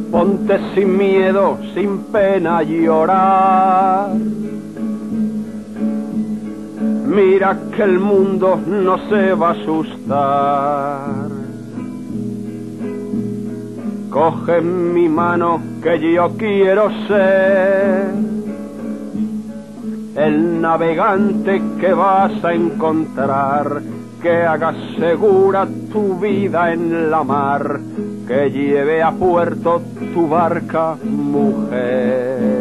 Ponte sin miedo, sin pena a llorar. Mira que el mundo no se va a asustar. Coge mi mano que yo quiero ser el navegante que vas a encontrar, que haga segura tu vida en la mar, que lleve a puerto tu barca, mujer.